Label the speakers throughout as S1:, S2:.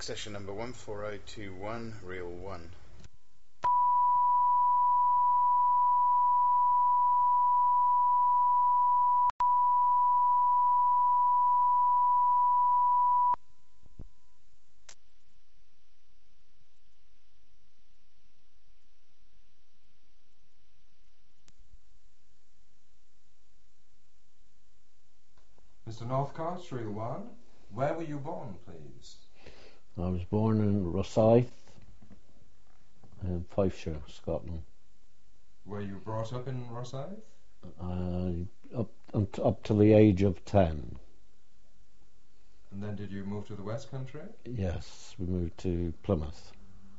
S1: Session number 14021, reel 1.
S2: Mr. Northcott, reel 1. Where were you born, please?
S3: I was born in Rosyth, in Fifeshire, Scotland.
S2: Were you brought up in Rosyth?
S3: Up to the age of 10.
S2: And then did you move to the West Country?
S3: Yes, we moved to Plymouth.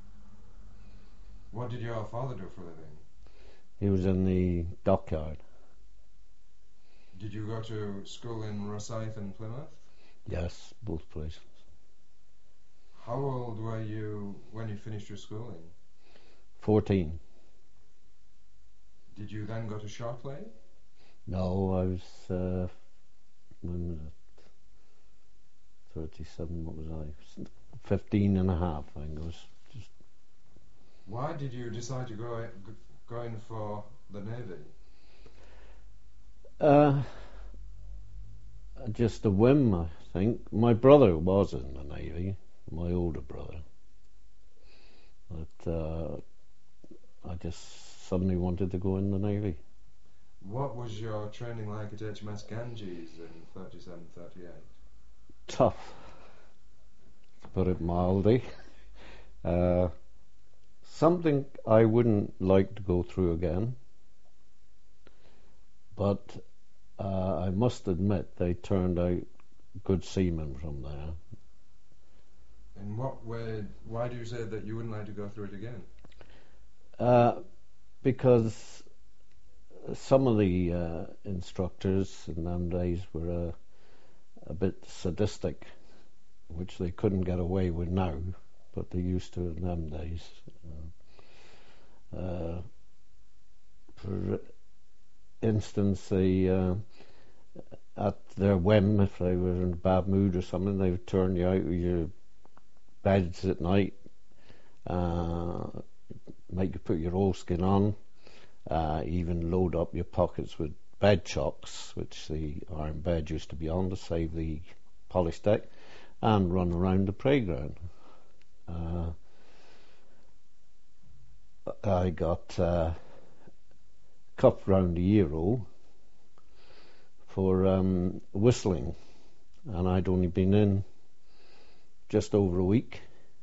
S2: What did your father do for a living?
S3: He was in the dockyard.
S2: Did you go to school in Rosyth and Plymouth?
S3: Yes, both places.
S2: How old were you when you finished your schooling?
S3: 14.
S2: Did you then go to Shortley?
S3: No, I was, when was it? 37, what was I? 15 and a half, I think it was. Just.
S2: Why did you decide to go in for the Navy?
S3: Just a whim, I think. My brother was in the Navy, my older brother. But I just suddenly wanted to go in the Navy.
S2: What was your training like at HMS Ganges in 37-38?
S3: Tough, to put it mildly. Something I wouldn't like to go through again. But I must admit they turned out good seamen from there.
S2: In what way? Why do you say that you wouldn't like to go through it again?
S3: Because some of the instructors in them days were a bit sadistic, which they couldn't get away with now, but they used to in them days. For instance, they at their whim, if they were in a bad mood or something, they would turn you out of your beds at night, make you put your oilskin on, even load up your pockets with bed chocks, which the iron bed used to be on to save the polished deck, and run around the playground. I got cuffed round the ear for whistling, and I'd only been in just over a week.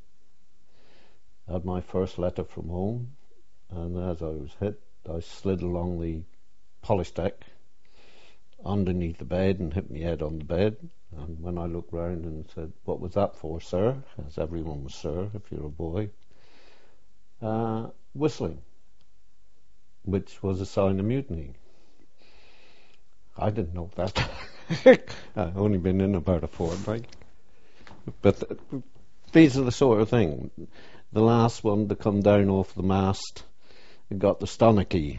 S3: I had my first letter from home, and as I was hit, I slid along the polished deck underneath the bed and hit my head on the bed. And when I looked round and said, "What was that for, sir?" as everyone was sir if you're a boy, whistling, which was a sign of mutiny. I didn't know that. I'd only been in about a fortnight. But these are the sort of thing. The last one to come down off the mast got the stomachy,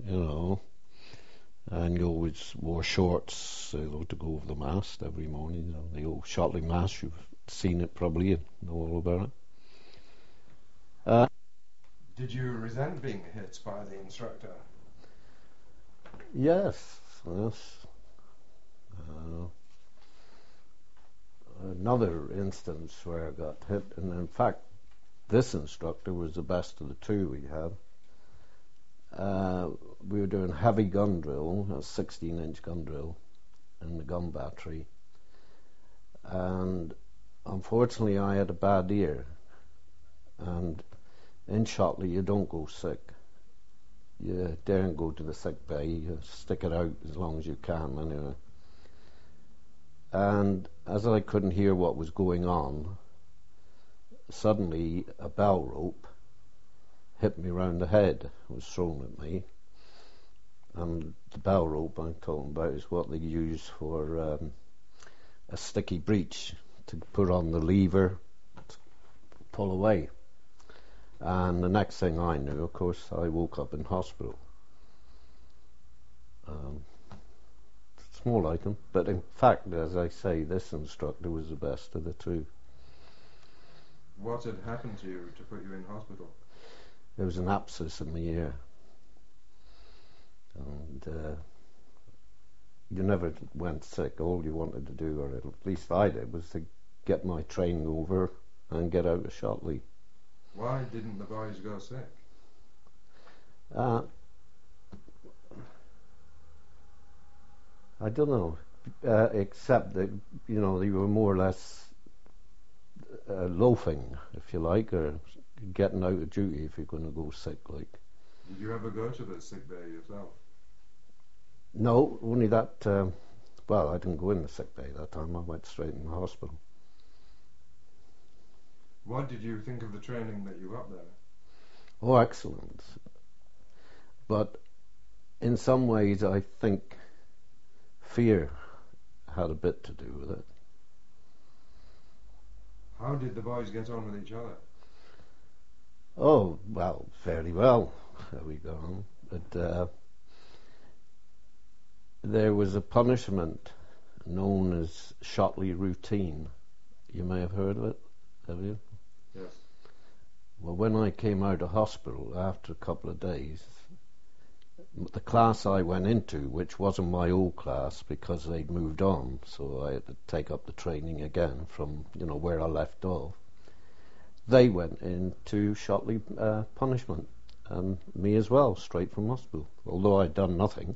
S3: and you always wore shorts to go over the mast every morning. The old Shotley mast, you've seen it probably and know all about it.
S2: Did you resent being hit by the instructor?
S3: Yes. Another instance where I got hit, and in fact this instructor was the best of the two we had. We were doing heavy gun drill, a 16-inch gun drill in the gun battery, and unfortunately I had a bad ear, and in Shotley you don't go sick. You daren't go to the sick bay, you stick it out as long as you can anyway. And as I couldn't hear what was going on, suddenly a bell rope hit me round the head, was thrown at me. And the bell rope I'm talking about is what they use for a sticky breech to put on the lever to pull away. And the next thing I knew, of course, I woke up in hospital. Small item, but in fact, as I say, this instructor was the best of the two.
S2: What had happened to you to put you in hospital?
S3: There was an abscess in my ear, and you never went sick. All you wanted to do, or at least I did, was to get my training over and get out of Shotley.
S2: Why didn't the boys go sick?
S3: I don't know, except that, you know, they were more or less loafing, if you like, or getting out of duty if you're going to go sick, like.
S2: Did you ever go to the sick bay yourself?
S3: No, only that, well, I didn't go in the sick bay that time. I went straight in the hospital.
S2: What did you think of the training that you got there?
S3: Oh, excellent. But in some ways, I think fear had a bit to do with it.
S2: How did the boys get on with each other?
S3: Oh, well, fairly well. There we go. But there was a punishment known as Shotley routine. You may have heard of it, have you?
S2: Yes.
S3: Well, when I came out of hospital after a couple of days, the class I went into, which wasn't my old class because they'd moved on, so I had to take up the training again from, you know, where I left off. They went into Shotley punishment, and me as well, straight from hospital, although I'd done nothing.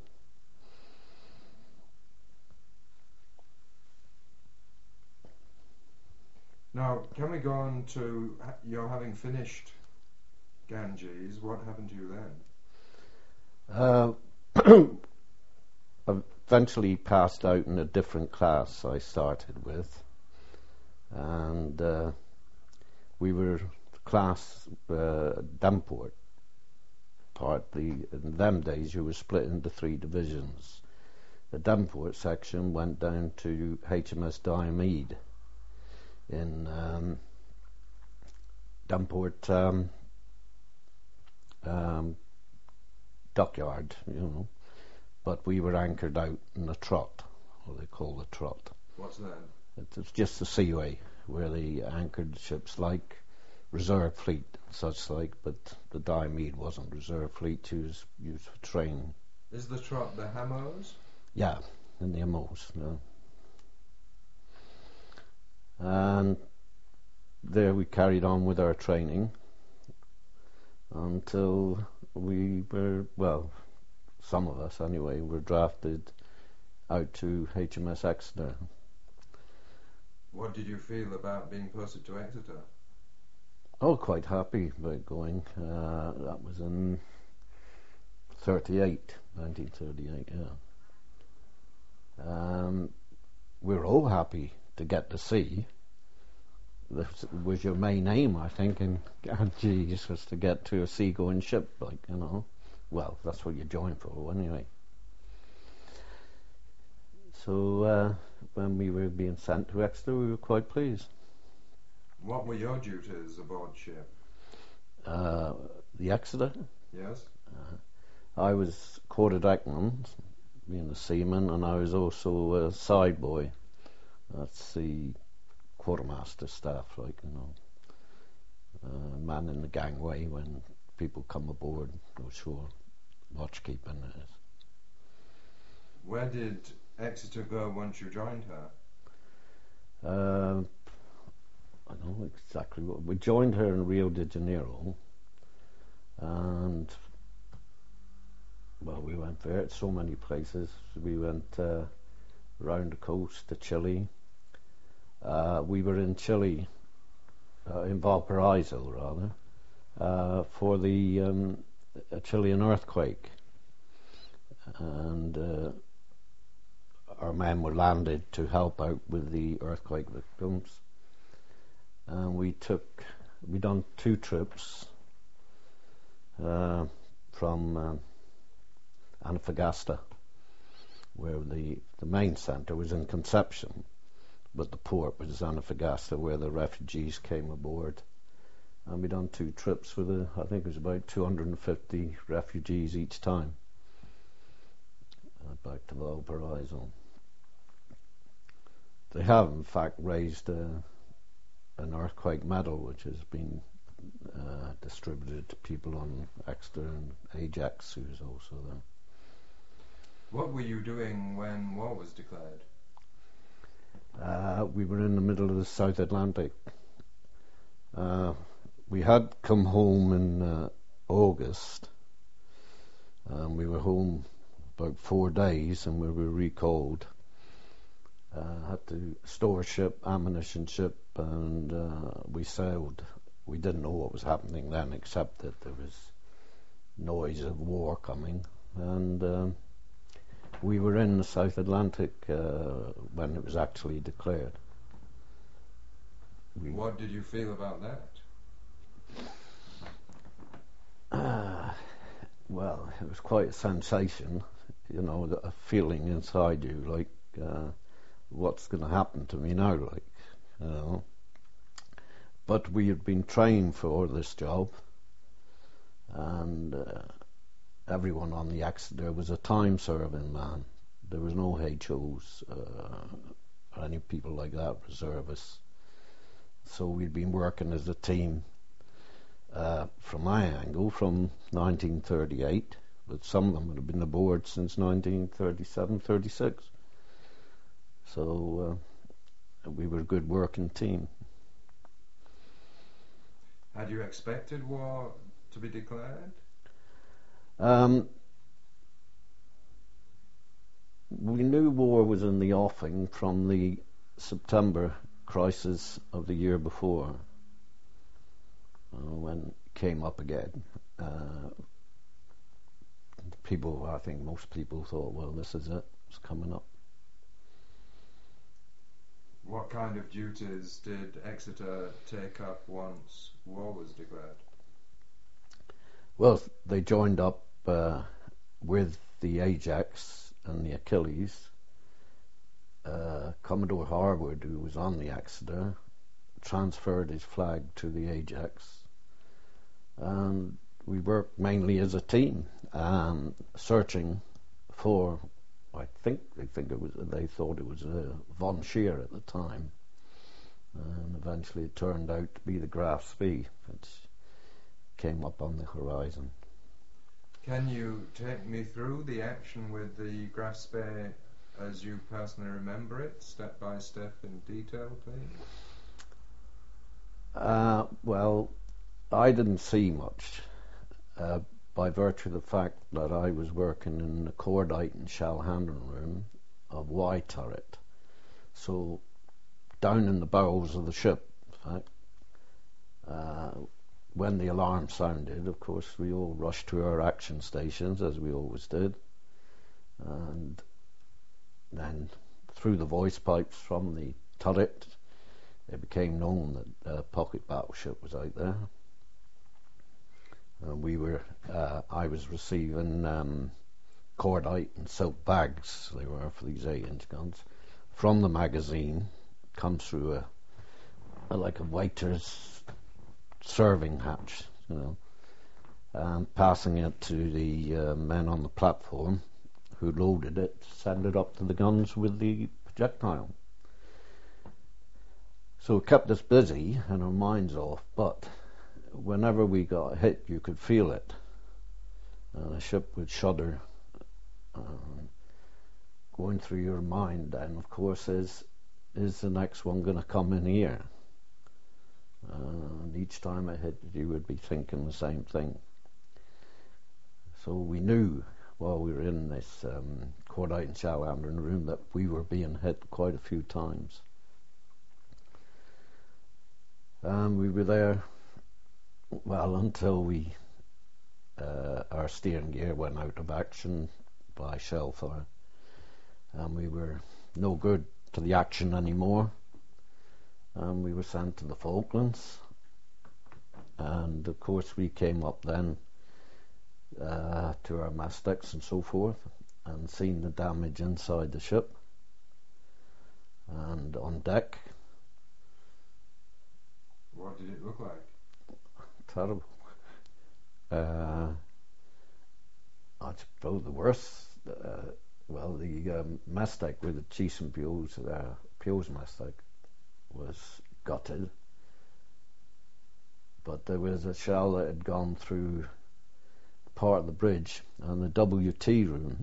S2: Now, can we go on to your having finished Ganges? What happened to you then?
S3: Eventually passed out in a different class I started with, and we were class Damport part. In them days you were split into 3 divisions. The Damport section went down to HMS Diomede in Damport dockyard, you know, but we were anchored out in the Trot, what they call the Trot.
S2: What's that?
S3: It's just the seaway where they anchored ships like reserve fleet, such like, but the Diomede wasn't reserve fleet, she was used for training.
S2: Is the Trot the Hamos?
S3: Yeah, in the MOs, no. And there we carried on with our training until we were, well, some of us anyway, were drafted out to HMS Exeter.
S2: What did you feel about being posted to Exeter?
S3: Oh, quite happy about going. That was in 1938, yeah. We were all happy to get to sea. This was your main aim, I think, in Ganges, was to get to a seagoing ship, like, you know. Well, that's what you joined for, anyway. So when we were being sent to Exeter, we were quite pleased.
S2: What were your duties aboard ship?
S3: The Exeter?
S2: Yes.
S3: I was quarter-deckman, being a seaman, and I was also a side boy. That's the quartermaster staff, like, you know, man in the gangway when people come aboard, no sure, watchkeeping it is.
S2: Where did Exeter go once you joined
S3: I
S2: her?
S3: don't know exactly what. We joined her in Rio de Janeiro, and well, we went there. So many places. We went around the coast to Chile. We were in Chile, in Valparaiso rather, for the Chilean earthquake, and our men were landed to help out with the earthquake victims. And we done 2 trips from Antofagasta, where the main centre was in Conception, but the port was Antofagasta, where the refugees came aboard. And we done 2 trips with I think it was about 250 refugees each time, back to Valparaiso. They have in fact raised an earthquake medal which has been distributed to people on Exeter, and Ajax, who's also there.
S2: What were you doing when war was declared?
S3: We were in the middle of the South Atlantic. We had come home in August. We were home about 4 days and we were recalled. Had to store ship, ammunition ship, and we sailed. We didn't know what was happening then, except that there was noise of war coming, and we were in the South Atlantic when it was actually declared.
S2: What did you feel about that?
S3: Well, it was quite a sensation, you know, a feeling inside you, like, what's going to happen to me now, like, you know. But we had been trained for this job, and everyone on the Exeter was a time-serving man. There was no HOs or any people like that, reservists. So we'd been working as a team from my angle from 1938, but some of them would have been aboard since 1937, 36. So we were a good working team.
S2: Had you expected war to be declared?
S3: We knew war was in the offing from the September crisis of the year before, when it came up again. People, I think most people thought, well, this is it, it's coming up.
S2: What kind of duties did Exeter take up once war was declared?
S3: Well, they joined up with the Ajax and the Achilles. Commodore Harwood, who was on the Exeter, transferred his flag to the Ajax, and we worked mainly as a team, searching for, I think they thought it was Von Scheer at the time, and eventually it turned out to be the Graf Spee, which came up on the horizon.
S2: Can you take me through the action with the Graf Spee as you personally remember it, step by step in detail, please?
S3: Well, I didn't see much by virtue of the fact that I was working in the cordite and shell handling room of Y turret. So down in the bowels of the ship, in fact, when the alarm sounded, of course, we all rushed to our action stations, as we always did, and then through the voice pipes from the turret, it became known that a pocket battleship was out there. I was receiving cordite and silk bags, they were for these 8-inch guns, from the magazine, comes through like a waiter's serving hatch, you know, and passing it to the men on the platform who loaded it, send it up to the guns with the projectile. So it kept us busy and our minds off, but whenever we got hit, you could feel it. The ship would shudder, going through your mind, and of course, is the next one going to come in here? And each time it hit, you would be thinking the same thing. So we knew while we were in this cordite and shell handling room that we were being hit quite a few times. And we were there, well, until our steering gear went out of action by shell fire, and we were no good to the action anymore, and we were sent to the Falklands, and of course we came up then to our mast decks and so forth, and seen the damage inside the ship and on deck.
S2: What did it look like?
S3: Terrible. I suppose the worst, the mast deck with the Cheeson Peel's mast deck was gutted. but there was a shell that had gone through part of the bridge and the WT room,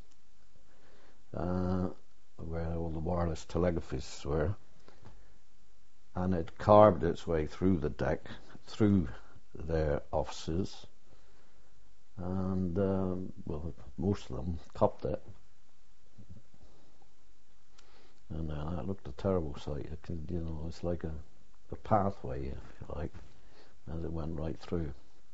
S3: where all the wireless telegraphies were, and it carved its way through the deck, through their offices, and well, most of them copped it. And that looked a terrible sight. It could, it's like a pathway, if you like, as it went right through.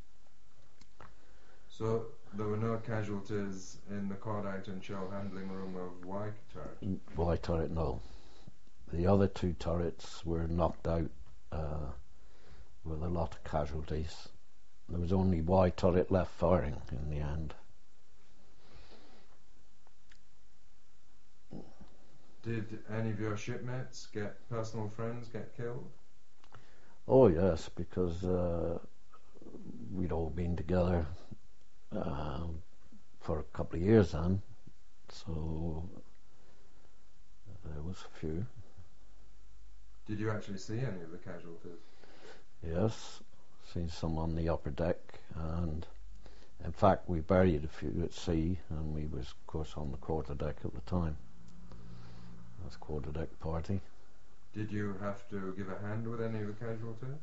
S2: So there were no casualties in the cordite and shell handling room of Y turret?
S3: Y turret, no. The other two turrets were knocked out with a lot of casualties. There was only Y turret left firing in the end.
S2: Did any of your shipmates, personal friends, get killed?
S3: Oh yes, because we'd all been together for a couple of years then, so there was a few.
S2: Did you actually see any of the casualties?
S3: Yes, seen some on the upper deck, and in fact we buried a few at sea, and we was of course on the quarterdeck at the time. That's quarterdeck party.
S2: Did you have to give a hand with any of the casualties?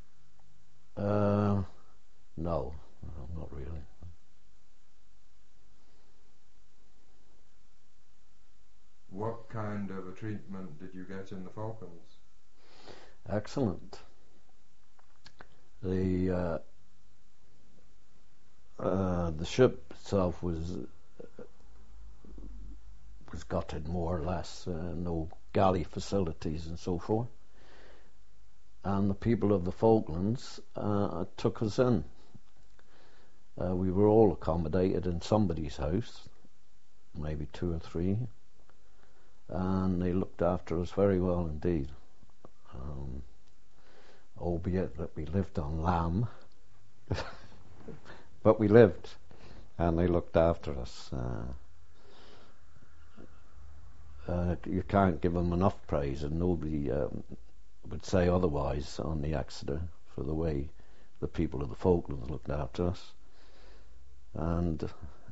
S3: No, not really.
S2: What kind of a treatment did you get in the Falklands?
S3: Excellent. The ship itself was gutted more or less, no galley facilities and so forth. And the people of the Falklands took us in. We were all accommodated in somebody's house, maybe 2 or 3, and they looked after us very well indeed. Albeit that we lived on lamb, but we lived, and they looked after us. You can't give them enough praise, and nobody would say otherwise on the Exeter for the way the people of the Falklands looked after us. And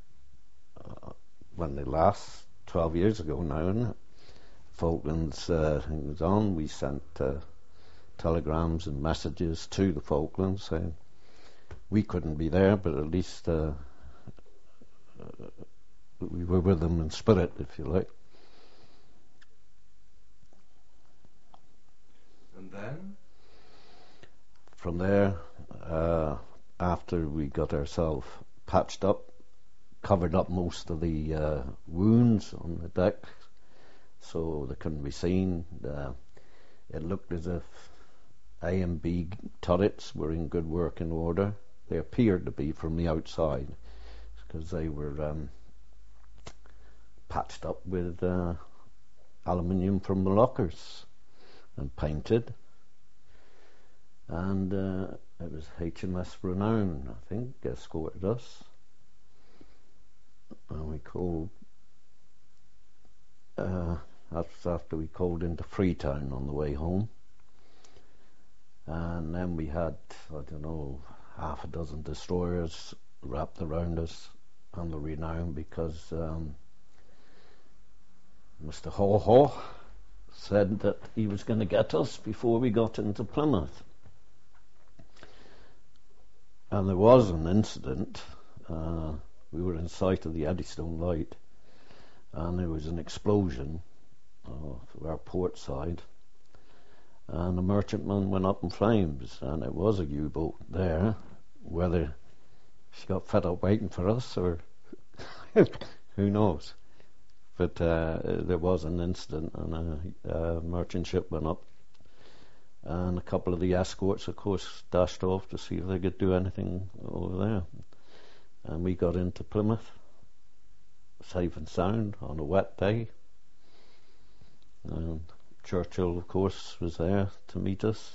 S3: when the last 12 years ago now, isn't it? Falklands thing was on, we sent telegrams and messages to the Falklands saying we couldn't be there, but at least we were with them in spirit, if you like.
S2: And then?
S3: From there, after we got ourselves patched up, covered up most of the wounds on the deck so they couldn't be seen. It looked as if A and B turrets were in good working order. They appeared to be from the outside because they were patched up with aluminium from the lockers and painted. And it was HMS Renown, I think, escorted us. And we called, that's after we called into Freetown on the way home. And then we had, I don't know, half a dozen destroyers wrapped around us on the Renown because Mr. Haw Haw said that he was going to get us before we got into Plymouth. And there was an incident. We were in sight of the Eddystone Light, and there was an explosion to our port side, and the merchantman went up in flames, and it was a U-boat there. Whether she got fed up waiting for us or who knows, but there was an incident, and a merchant ship went up, and a couple of the escorts of course dashed off to see if they could do anything over there, and we got into Plymouth safe and sound on a wet day. And Churchill of course was there to meet us.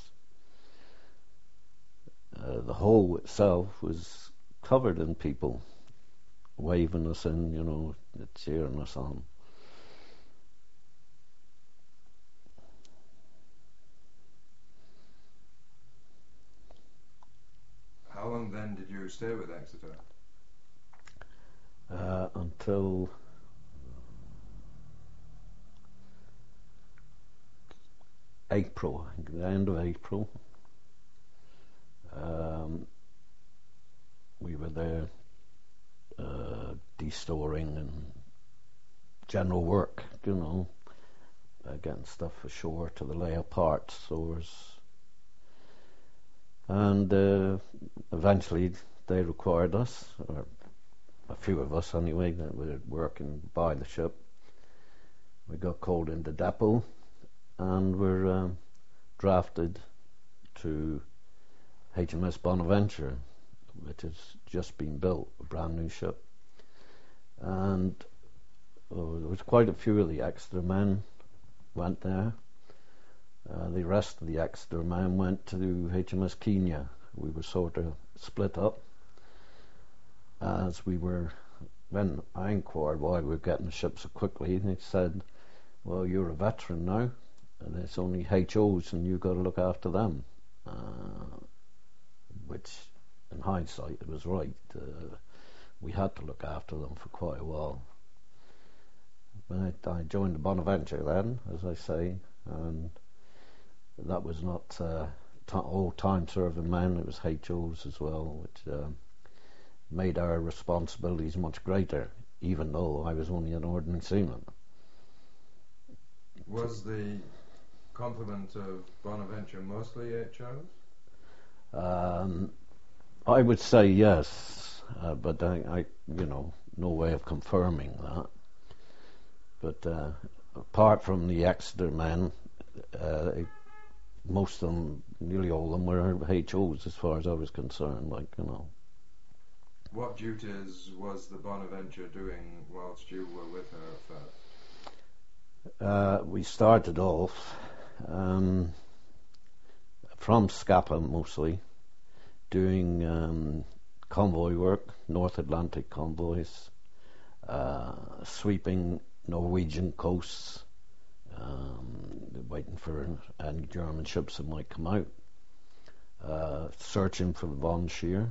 S3: The hull itself was covered in people waving us in, cheering us on.
S2: you stay with Exeter?
S3: Until April, I think, the end of April. We were there de-storing and general work, getting stuff ashore to the layer parts stores. And eventually they required us, or a few of us anyway, that were working by the ship. We got called into depot and were drafted to HMS Bonaventure, which has just been built, a brand new ship. And there was quite a few of the Exeter men went there. The rest of the Exeter men went to HMS Kenya. We were sort of split up. When I inquired why we were getting the ship so quickly, they said, well, you're a veteran now, and it's only HOs and you've got to look after them. Which, in hindsight, it was right. We had to look after them for quite a while. I joined the Bonaventure then, as I say, and that was not all time serving men, it was HOs as well, which made our responsibilities much greater, even though I was only an ordinary seaman.
S2: Was the complement of Bonaventure mostly HOs?
S3: I would say yes, but I no way of confirming that. But apart from the Exeter men, most of them, nearly all of them, were HOs as far as I was concerned.
S2: What duties was the Bonaventure doing whilst you were with her at first?
S3: We started off from Scapa mostly, doing convoy work, North Atlantic convoys, sweeping Norwegian coasts, waiting for any German ships that might come out, searching for the Von Scheer.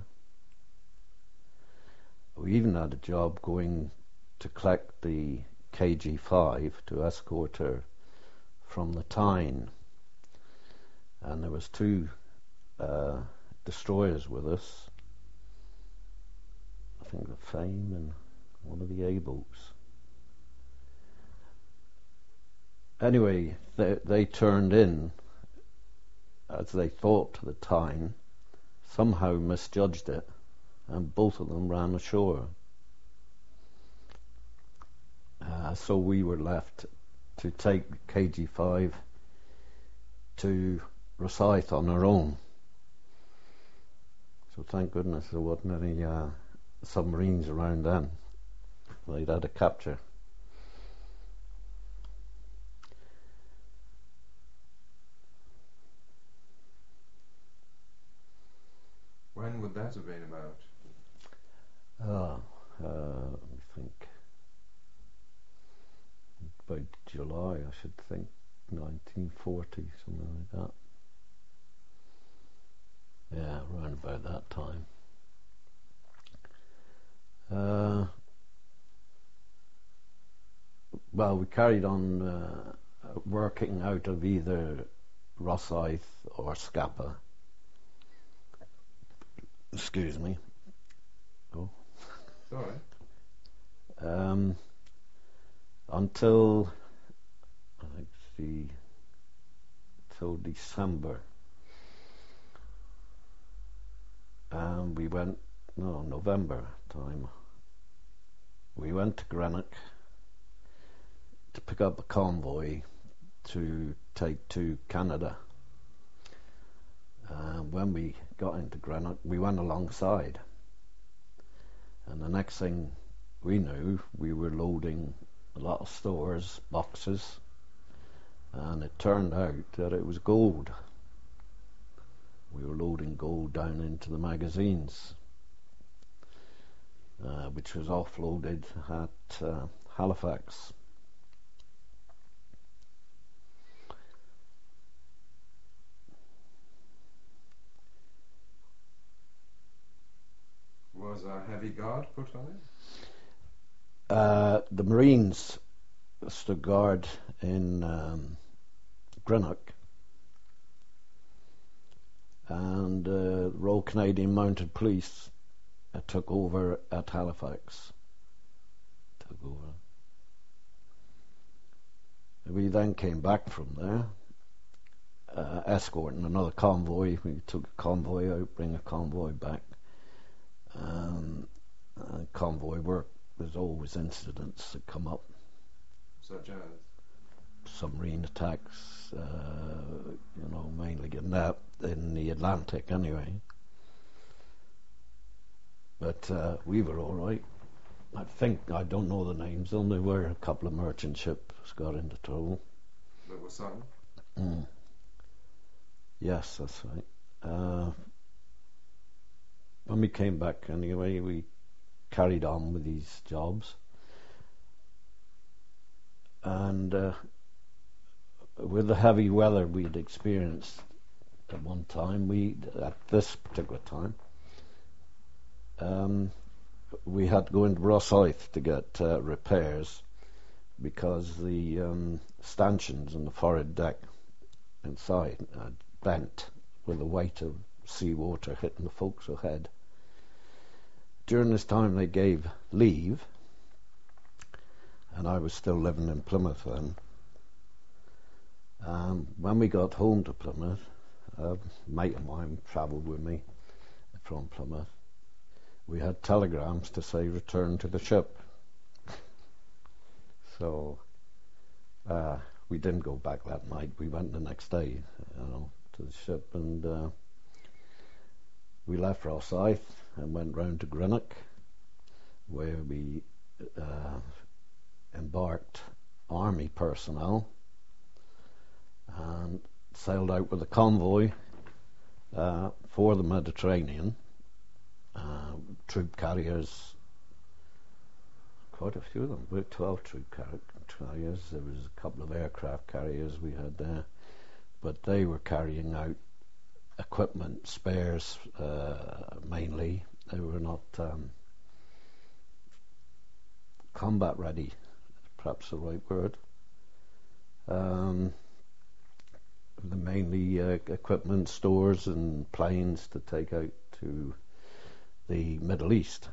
S3: We even had a job going to collect the KG5 to escort her from the Tyne, and there was two destroyers with us. I think the Fame and one of the A-boats. Anyway, they turned in, as they thought, to the Tyne, somehow misjudged it, and both of them ran ashore. So we were left to take KG5 to Rosyth on our own. So thank goodness there wasn't any submarines around then. They'd had a capture.
S2: When would that have been about?
S3: Let me think. By July, I should think, 1940, something like that. Yeah, around about that time. Well, we carried on working out of either Rosyth or Scapa. Excuse me. Oh.
S2: Sorry.
S3: Until till December. We went, November time. We went to Greenock to pick up a convoy to take to Canada. When we got into Greenock, we went alongside, and the next thing we knew, we were loading a lot of stores, boxes, and it turned out that it was gold. We were loading gold down into the magazines, which was offloaded at Halifax.
S2: Was a heavy guard put on it?
S3: The Marines stood guard in Greenock, and Royal Canadian Mounted Police took over at Halifax. We then came back from there, escorting another convoy. We took a convoy out, bring a convoy back. Convoy work, there's always incidents that come up.
S2: Such as?
S3: Submarine attacks, mainly getting that in the Atlantic anyway. But we were all right. I don't know the names, only were a couple of merchant ships got into trouble.
S2: That was some?
S3: Yes, that's right. When we came back anyway, we carried on with these jobs. And with the heavy weather we'd experienced at one time, at this particular time, we had to go into Rosyth to get repairs because the stanchions in the forward deck inside had bent with the weight of seawater hitting the forecastle head. During this time they gave leave, and I was still living in Plymouth then. When we got home to Plymouth, a mate of mine travelled with me from Plymouth. We had telegrams to say return to the ship. So we didn't go back that night. We went the next day, to the ship, and we left Rosyth and went round to Greenock, where we embarked army personnel and sailed out with a convoy for the Mediterranean. Troop carriers, quite a few of them. We had 12 troop carriers. There was a couple of aircraft carriers we had there, but they were carrying out equipment, spares mainly. They were not combat ready, perhaps the right word. Mainly equipment, stores and planes to take out to the Middle East.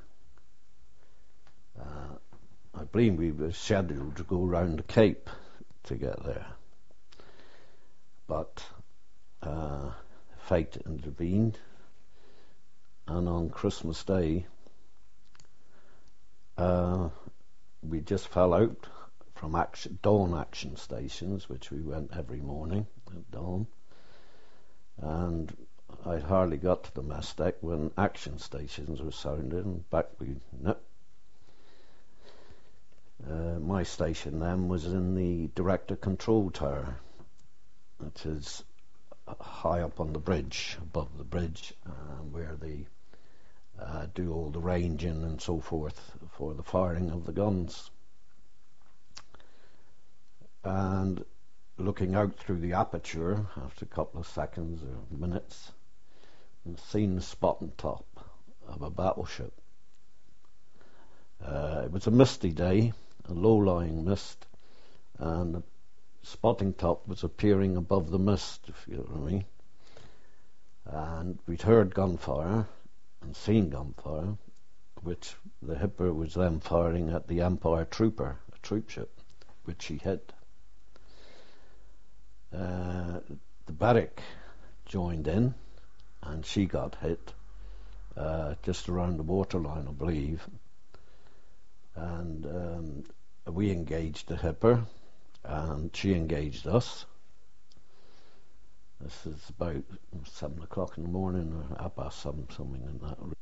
S3: I believe we were scheduled to go round the Cape to get there, but fate intervened, and on Christmas Day we just fell out from dawn action stations, which we went every morning at dawn, and I'd hardly got to the mess deck when action stations were sounded, and back we nipped. My station then was in the director control tower, which is high up on the bridge, above the bridge, where they do all the ranging and so forth for the firing of the guns. And looking out through the aperture after a couple of seconds or minutes, and seen the spotting top of a battleship. It was a misty day, a low-lying mist, and the spotting top was appearing above the mist, if you know what I mean. And we'd heard gunfire and seen gunfire, which the Hipper was then firing at the Empire Trooper, a troop ship, which he hit. The Berwick joined in, and she got hit just around the waterline, I believe. And we engaged the Hipper, and she engaged us. This is about 7 o'clock in the morning, or 7:30, something in that.